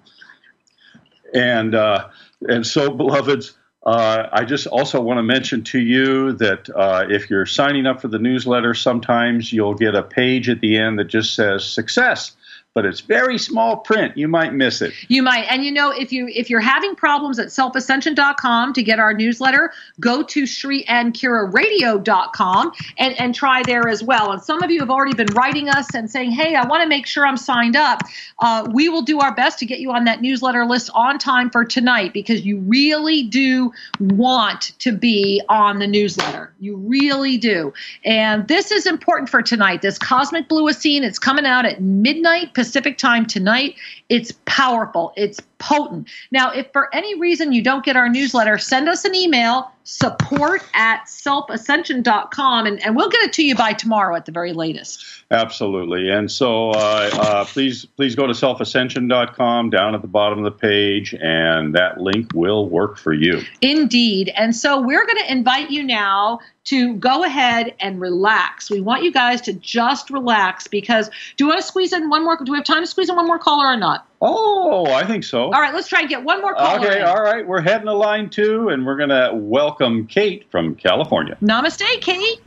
And uh, and so, beloveds, uh, I just also want to mention to you that uh, if you're signing up for the newsletter, sometimes you'll get a page at the end that just says success. But it's very small print. You might miss it. You might. And you know, if you if you're having problems at self ascension dot com to get our newsletter, go to Shri and Kira Radio dot com and, and try there as well. And some of you have already been writing us and saying, hey, I want to make sure I'm signed up. Uh, we will do our best to get you on that newsletter list on time for tonight, because you really do want to be on the newsletter. You really do. And this is important for tonight. This Cosmic Blue Ascene, it's coming out at midnight Pacific time tonight. It's powerful. It's potent. Now, if for any reason you don't get our newsletter, send us an email, support at self ascension dot com, and, and we'll get it to you by tomorrow at the very latest. Absolutely. And so uh, uh, please please go to self ascension dot com down at the bottom of the page, and that link will work for you. Indeed. And so we're going to invite you now to go ahead and relax. We want you guys to just relax, because do you want to squeeze in one more? Do we have time to squeeze in one more caller or not? Oh, I think so. All right, let's try and get one more caller Okay, in. all right. We're heading to line two, and we're going to welcome Kate from California. Namaste, Kate.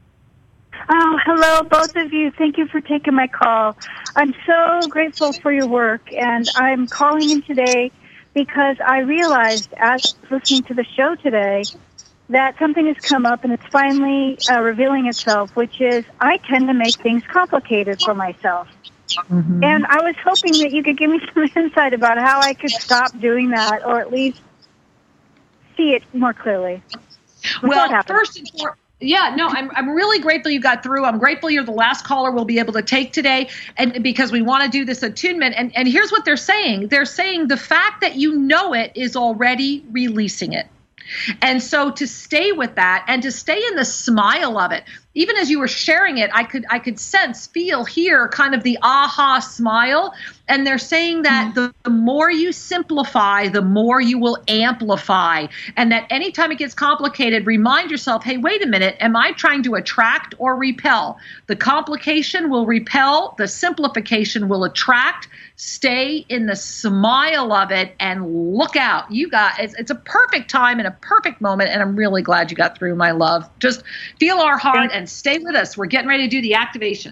Oh, hello, both of you. Thank you for taking my call. I'm so grateful for your work, and I'm calling in today because I realized, as listening to the show today, that something has come up, and it's finally uh, revealing itself, which is I tend to make things complicated for myself. Mm-hmm. And I was hoping that you could give me some insight about how I could stop doing that, or at least see it more clearly. Well, first and foremost, yeah, no, I'm I'm really grateful you got through. I'm grateful you're the last caller we'll be able to take today, and because we want to do this attunement. And, and here's what they're saying. They're saying the fact that you know it is already releasing it. And so to stay with that and to stay in the smile of it, even as you were sharing it, I could I could sense, feel, hear kind of the aha smile. And they're saying that the, the more you simplify, the more you will amplify. And that anytime it gets complicated, remind yourself, hey, wait a minute, am I trying to attract or repel? The complication will repel, the simplification will attract. Stay in the smile of it and look out. You got it's, it's a perfect time and a perfect moment, and I'm really glad you got through, my love. Just feel our heart and stay with us. We're getting ready to do the activation.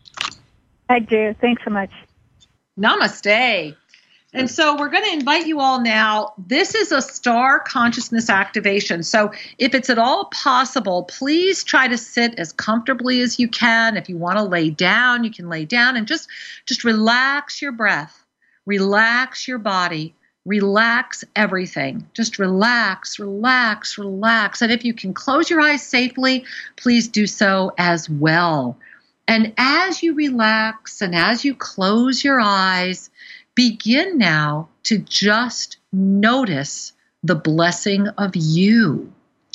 I do. Thanks so much. Namaste. And so we're going to invite you all now. This is a star consciousness activation. So if it's at all possible, please try to sit as comfortably as you can. If you want to lay down, you can lay down and just, just relax your breath, relax your body, relax everything. Just relax, relax, relax. And if you can close your eyes safely, please do so as well. And as you relax and as you close your eyes, begin now to just notice the blessing of you.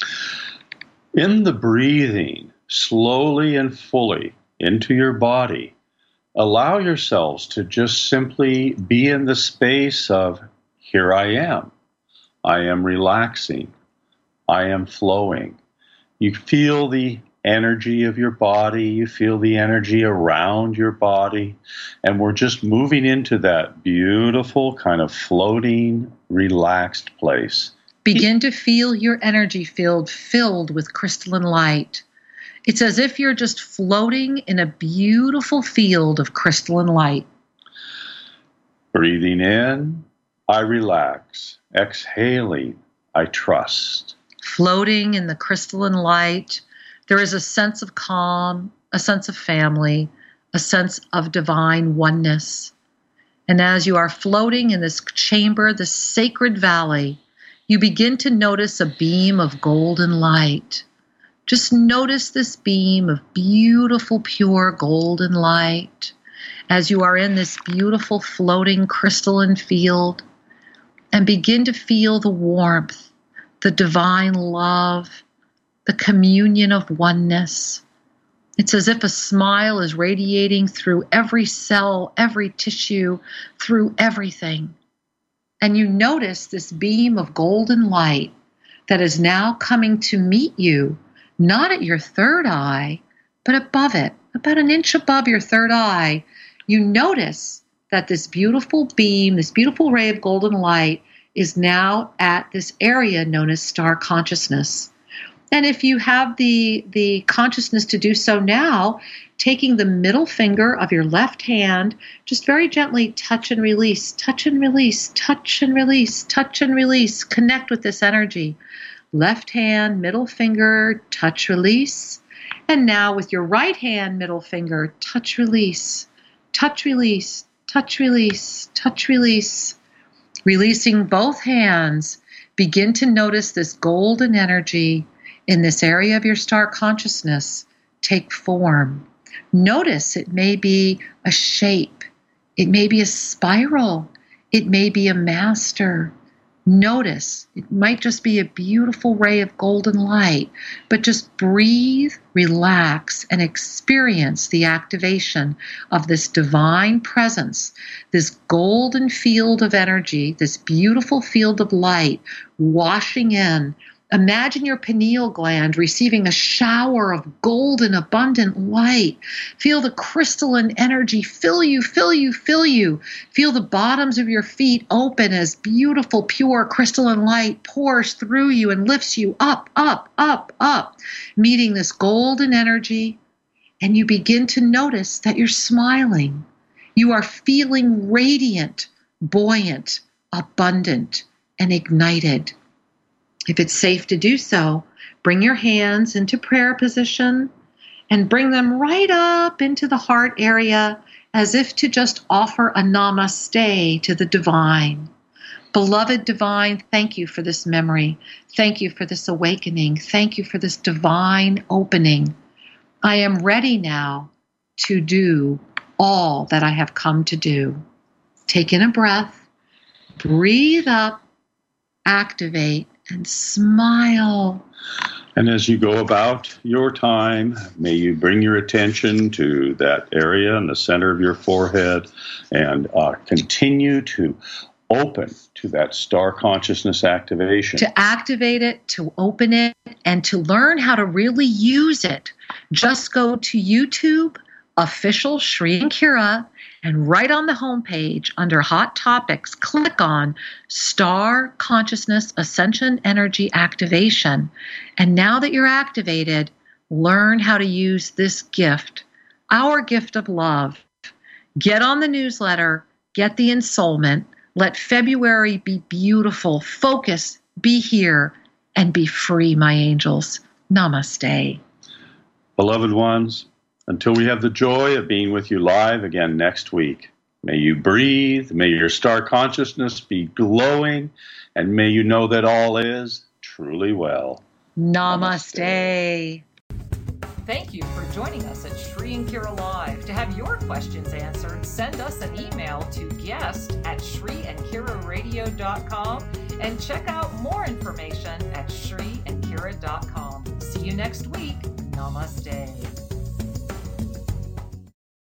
In the breathing, slowly and fully into your body, allow yourselves to just simply be in the space of, here I am. I am relaxing. I am flowing. You feel the energy of your body, you feel the energy around your body, and we're just moving into that beautiful kind of floating, relaxed place. Begin to feel your energy field filled with crystalline light. It's as if you're just floating in a beautiful field of crystalline light. Breathing in, I relax. Exhaling, I trust. Floating in the crystalline light, there is a sense of calm, a sense of family, a sense of divine oneness. And as you are floating in this chamber, this sacred valley, you begin to notice a beam of golden light. Just notice this beam of beautiful, pure golden light as you are in this beautiful floating crystalline field, and begin to feel the warmth, the divine love, the communion of oneness. It's as if a smile is radiating through every cell, every tissue, through everything. And you notice this beam of golden light that is now coming to meet you, not at your third eye, but above it, about an inch above your third eye. You notice that this beautiful beam, this beautiful ray of golden light is now at this area known as star consciousness. And if you have the, the consciousness to do so now, taking the middle finger of your left hand, just very gently touch and release, touch and release, touch and release, touch and release. Connect with this energy. Left hand, middle finger, touch, release. And now with your right hand, middle finger, touch, release, touch, release, touch, release, touch, release. Releasing both hands, begin to notice this golden energy in this area of your star consciousness take form. Notice it may be a shape. It may be a spiral. It may be a master. Notice, it might just be a beautiful ray of golden light, but just breathe, relax, and experience the activation of this divine presence, this golden field of energy, this beautiful field of light washing in. Imagine your pineal gland receiving a shower of golden, abundant light. Feel the crystalline energy fill you, fill you, fill you. Feel the bottoms of your feet open as beautiful, pure crystalline light pours through you and lifts you up, up, up, up, meeting this golden energy. And you begin to notice that you're smiling. You are feeling radiant, buoyant, abundant, and ignited. If it's safe to do so, bring your hands into prayer position and bring them right up into the heart area as if to just offer a namaste to the divine. Beloved divine, thank you for this memory. Thank you for this awakening. Thank you for this divine opening. I am ready now to do all that I have come to do. Take in a breath, breathe up, activate, and smile. And as you go about your time, may you bring your attention to that area in the center of your forehead and uh, continue to open to that star consciousness activation. To activate it, to open it, and to learn how to really use it. Just go to YouTube, official Shri and Kira, and right on the homepage under Hot Topics, click on Star Consciousness Ascension Energy Activation. And now that you're activated, learn how to use this gift, our gift of love. Get on the newsletter, get the ensoulment. Let February be beautiful. Focus, be here, and be free, my angels. Namaste. Beloved ones, until we have the joy of being with you live again next week, may you breathe, may your star consciousness be glowing, and may you know that all is truly well. Namaste. Thank you for joining us at Shri and Kira Live. To have your questions answered, send us an email to guest at shri and kira radio dot com and check out more information at shri and kira dot com. See you next week. Namaste.